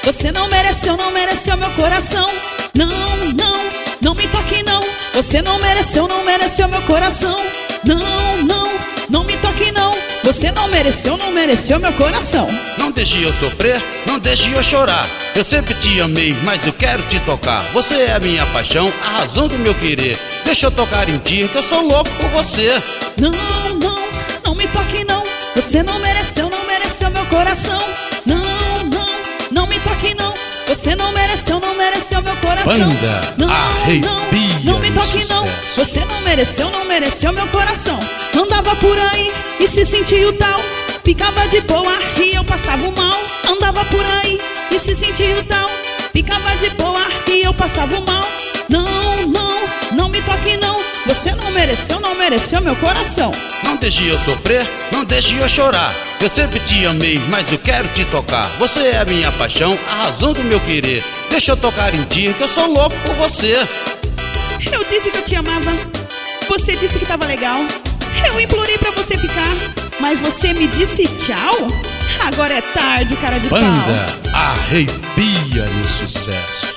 Você não mereceu, não mereceu meu coração. Não, não, não me toque não. Você não mereceu, não mereceu meu coração. Não, não, não me toque não. Você não mereceu, não mereceu meu coração. Não deixe eu sofrer, não deixe eu chorar. Eu sempre te amei, mas eu quero te tocar. Você é a minha paixão, a razão do meu querer. Deixa eu tocar em ti, que eu sou louco por você. Não, não, não me toque não. Você não mereceu, não mereceu meu coração. Não, não, não me toque não. Você não mereceu, não mereceu meu coração. Banda não, Arrepia não me toque não. Você não mereceu, não mereceu meu coração. Andava por aí e se sentia o tal. Ficava de boa e eu passava o mal. Andava por aí e se sentia o tal. Ficava de boa e eu passava o mal. Não, não, não me toque não. Você não mereceu, não mereceu meu coração. Não deixe eu sofrer, não deixe eu chorar. Eu sempre te amei, mas eu quero te tocar. Você é a minha paixão, a razão do meu querer. Deixa eu tocar em ti, que eu sou louco por você. Eu disse que eu te amava, você disse que tava legal. Eu implorei pra você ficar, mas você me disse tchau. Agora é tarde, cara de pau. Banda Arrepia no sucesso.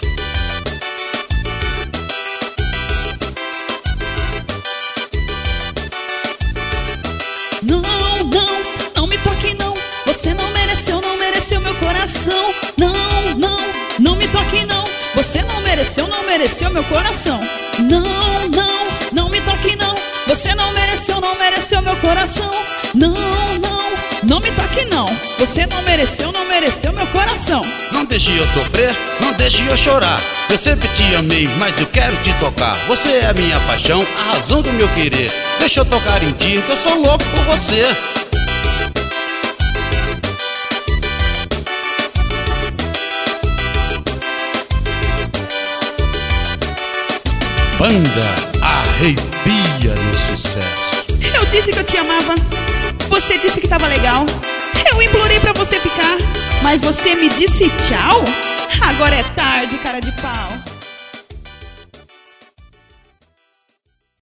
Não, não, não me toque não. Você não mereceu, não mereceu meu coração. Não, não, não me toque não. Você não mereceu, não mereceu meu coração. Não, não, não me toque não. Você não mereceu, não mereceu meu coração. Não, não, não me toque não. Você não mereceu, não mereceu meu coração. Não deixe eu sofrer, não deixe eu chorar. Eu sempre te amei, mas eu quero te tocar. Você é a minha paixão, a razão do meu querer. Deixa eu tocar em ti, que eu sou louco por você. Banda Arrepia no sucesso. Eu disse que eu te amava, você disse que tava legal. Eu implorei pra você ficar, mas você me disse tchau. Agora é tarde, cara de pau.